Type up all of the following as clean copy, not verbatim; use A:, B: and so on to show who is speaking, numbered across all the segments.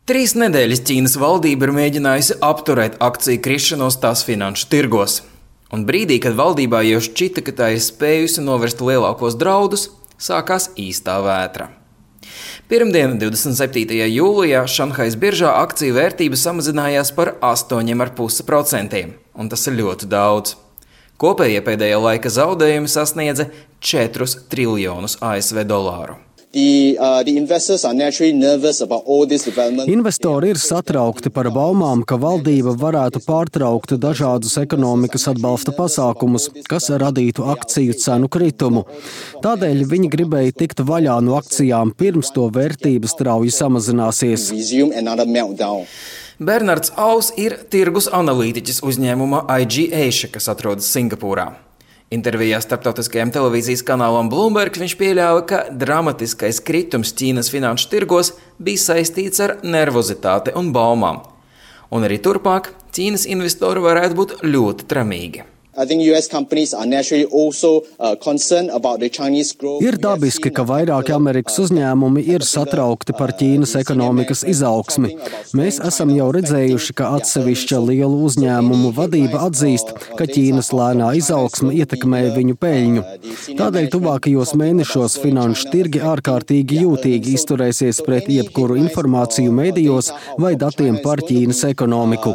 A: 3 nedēļas Ķīnas valdība ir mēģinājusi apturēt akciju krišanos tās finanšu tirgos. Un brīdī, kad valdībā jau šķita, ka tā ir spējusi novērst lielākos draudus, sākās īstā vētra. Pirmdien, 27. jūlijā, Šanhajas biržā akciju vērtība samazinājās par 8,5%, un tas ir ļoti daudz. Kopējie pēdējā laika zaudējumi sasniedza 4 triljonus ASV dolāru.
B: Investori ir satraukti par baumām, ka valdība varētu pārtraukt dažādus ekonomikas atbalsta pasākumus, kas radītu akciju cenu kritumu. Tādēļ viņi gribēja tikt vaļā no akcijām, pirms to vērtība strauji samazināsies.
A: Bernards Aus ir tirgus analītiķis uzņēmuma IG Asia, kas atrodas Singapūrā. Intervijā starptautiskajam televīzijas kanālam Bloomberg viņš pieļāva, ka dramatiskais kritums Ķīnas finanšu tirgos bija saistīts ar nervozitāti un baumām. Un arī turpmāk Ķīnas investori varētu būt ļoti tramīgi.
B: Ir dabiski, ka vairāki Amerikas uzņēmumi ir satraukti par Ķīnas ekonomikas izaugsmi. Mēs esam jau redzējuši, ka atsevišķa lielu uzņēmumu vadība atzīst, ka Ķīnas lēnā izaugsme ietekmē viņu peļņu. Tādēļ tuvākajos mēnešos finanšu tirgi ārkārtīgi jūtīgi izturēsies pret jebkuru informāciju medijos vai datiem par Ķīnas ekonomiku.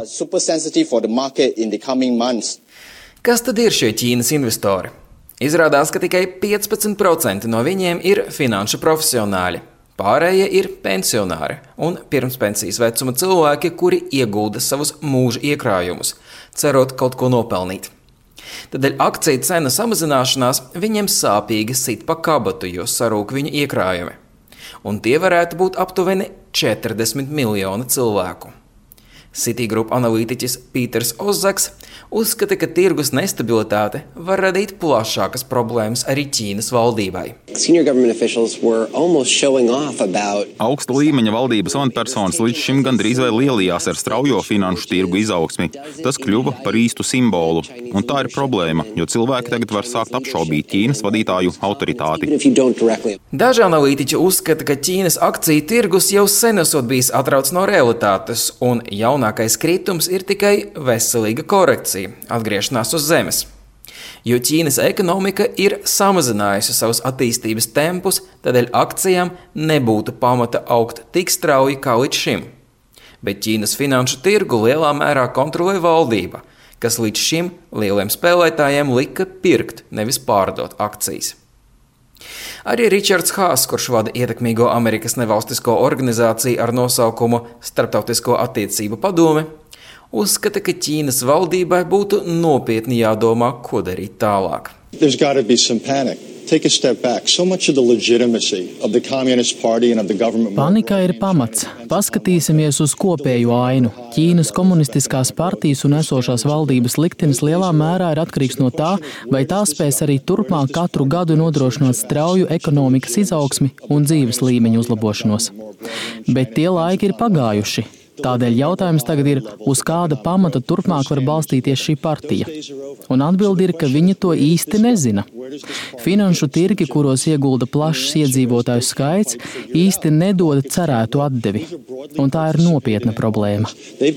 A: Kas tad ir šie Ķīnas investori? Izrādās, ka tikai 15% no viņiem ir finanšu profesionāļi. Pārējie ir pensionāri un pirmspensijas vecuma cilvēki, kuri iegulda savus mūža iekrājumus, cerot kaut ko nopelnīt. Tādēļ akciju cena samazināšanās viņiem sāpīgi sit pa kabatu, jo sarūk viņu iekrājumi. Un tie varētu būt aptuveni 40 miljoni cilvēku. Citigroup analītiķis Pīters Ozaks uzskata, ka tirgus nestabilitāte var radīt plašākas problēmas arī Ķīnas valdībai.
C: Augsta līmeņa valdības amatpersonas līdz šim gandrīz vai lielījās ar straujo finanšu tirgu izaugsmi. Tas kļuva par īstu simbolu. Un tā ir problēma, jo cilvēki tagad var sākt apšaubīt Ķīnas vadītāju autoritāti.
A: Daži analītiķi uzskata, ka Ķīnas akciju tirgus jau sen esot bijis atrauts no realitātes, un jaunākais kritums ir tikai veselīga korekcija, atgriešanās uz zemes. Jo Ķīnas ekonomika ir samazinājusi savus attīstības tempus, tādēļ akcijām nebūtu pamata augt tik strauji kā līdz šim. Bet Ķīnas finanšu tirgu lielā mērā kontrolē valdība, kas līdz šim lieliem spēlētājiem lika pirkt, nevis pārdot akcijas. Arī Ričards Hāss, kurš vada ietekmīgo Amerikas nevalstisko organizāciju ar nosaukumu Starptautisko attiecību padome, uzskata, ka Ķīnas valdībai būtu nopietni jādomā, ko darīt tālāk.
D: Panika ir pamats. Paskatīsimies uz kopējo ainu. Ķīnas komunistiskās partijas un esošās valdības liktenis lielā mērā ir atkarīgs no tā, vai tā spēs arī turpmāk katru gadu nodrošināt strauju ekonomikas izaugsmi un dzīves līmeņu uzlabošanos. Bet tie laiki ir pagājuši. Tādēļ jautājums tagad ir, uz kāda pamata turpmāk var balstīties šī partija. Un atbilde ir, ka viņi to īsti nezina. Finanšu tirgi, kuros iegulda plašs iedzīvotāju skaits, īsti nedod cerētu atdevi. Un tā ir nopietna problēma.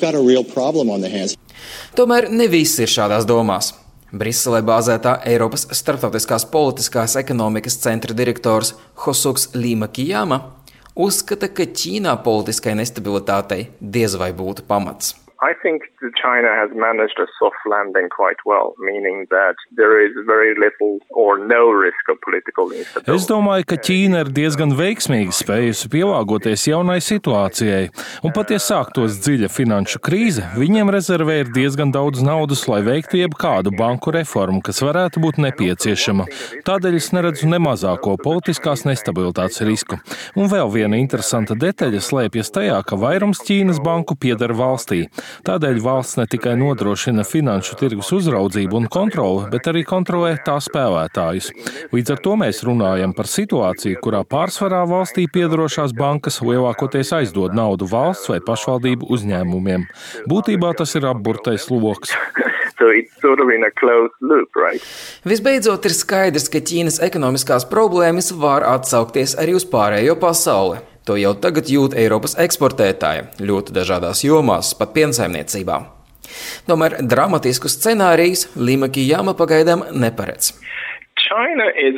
A: Tomēr ne viss ir šādās domās. Briselē bāzētā Eiropas starptautiskās politiskās ekonomikas centra direktors Hosuks Līmakijama uzskata, ka Ķīnā politiskai nestabilitātei diez vai būtu pamats.
E: I think China has managed a soft landing quite well, meaning that there is very little or no risk of political instability.
F: Es domāju, ka Ķīna ir diezgan veiksmīgi spējusi pielāgoties jaunai situācijai, un pat ja sāktos dziļa finanšu krīze, viņiem rezervē ir diezgan daudz naudas, lai veiktu jebkādu banku reformu, kas varētu būt nepieciešama. Tādēļ es neredzu nemazāko politiskās nestabilitātes risku. Un vēl viena interesanta detaļa slēpjas tajā, ka vairums Ķīnas banku pieder valstī. Tādēļ valsts ne tikai nodrošina finanšu tirgus uzraudzību un kontroli, bet arī kontrolē tā spēlētājus. Līdz ar to mēs runājam par situāciju, kurā pārsvarā valstī piedarošās bankas lielākoties aizdod naudu valsts vai pašvaldību uzņēmumiem. Būtībā tas ir apburtais loks.
E: So it's sort of in a closed loop, right?
A: Visbeidzot ir skaidrs, ka Ķīnas ekonomiskās problēmas var atsaukties arī uz pārējo pasauli. To jau tagad jūt Eiropas eksportētāji ļoti dažādās jomās, pat piensaimniecībā. Tomēr dramatisku scenārijus Limaki-Jama pagaidām neparedz.
E: China is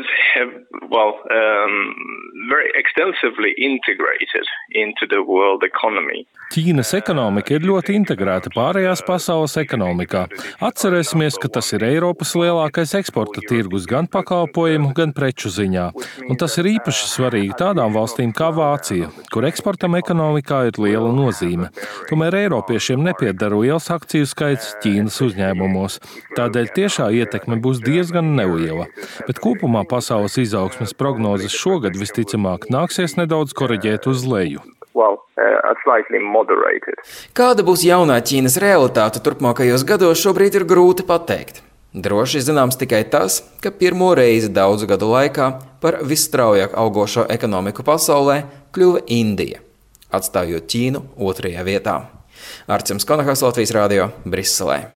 E: very extensively integrated into the world economy.
F: Ķīnas ekonomika ir ļoti integrēta pārējās pasaules ekonomikā. Atcerēsimies, ka tas ir Eiropas lielākais eksporta tirgus gan pakalpojumu, gan preču ziņā. Un tas ir īpaši svarīgi tādām valstīm kā Vācija, kur eksportam ekonomikā ir liela nozīme. Tomēr eiropiešiem nepiedara liels akciju skaits Ķīnas uzņēmumos. Tādēļ tiešā ietekme būs diezgan neliela. Bet kopumā pasaules izaugsmes prognozes šogad visticamāk nāksies nedaudz koriģēt uz leju.
A: Kāda būs jaunā Ķīnas realitāte turpmākajos gados, šobrīd ir grūti pateikt. Droši zināms tikai tas, ka pirmo reizi daudzu gadu laikā par visstraujāk augošo ekonomiku pasaulē kļuva Indija, atstājot Ķīnu 2. vietā. Arcims Konahas, Latvijas radio, Briselē.